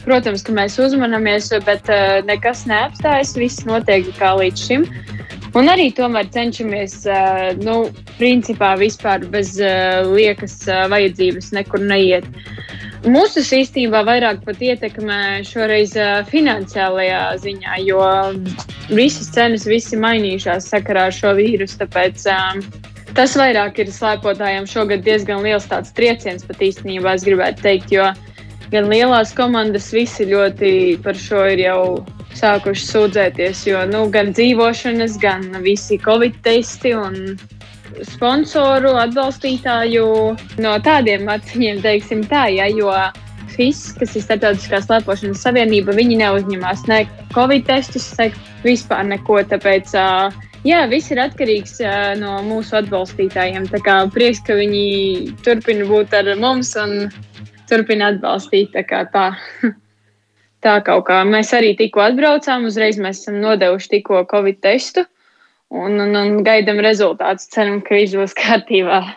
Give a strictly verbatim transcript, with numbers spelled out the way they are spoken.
Protams, ka mēs uzmanamies, bet uh, nekas neapstājas, viss notiek kā līdz šim. Un arī tomēr cenšamies, uh, nu, principā vispār bez uh, liekas uh, vajadzības nekur neiet. Mūsu īstenībā vairāk pat ietekmē šoreiz uh, finansiālajā ziņā, jo visas cenas visi mainījušās sakarā ar šo vīrusu, tāpēc um, tas vairāk ir slēpotājiem šogad diezgan liels tāds trieciens pat īstenībā, es gribētu teikt, jo gan lielās komandas visi ļoti par šo ir jau sākuši sūdzēties, jo nu, gan dzīvošanas, gan visi covid testi un sponsoru, atbalstītāju no tādiem aciņiem, teiksim tā, ja, jo F I S, kas ir Startautiskā slēpošanas savienība, viņi neuzņemās ne covid testus, ne vispār neko, tāpēc jā, viss ir atkarīgs no mūsu atbalstītājiem, tā kā prieks, ka viņi turpina būt ar mums un turpina atbalstīt, tā kā tā. Tā kaut kā. Mēs arī tikko atbraucām, uzreiz mēs esam nodevuši tikko covid testu un, un, un gaidam rezultātus. Ceram, ka viss būs kārtībā.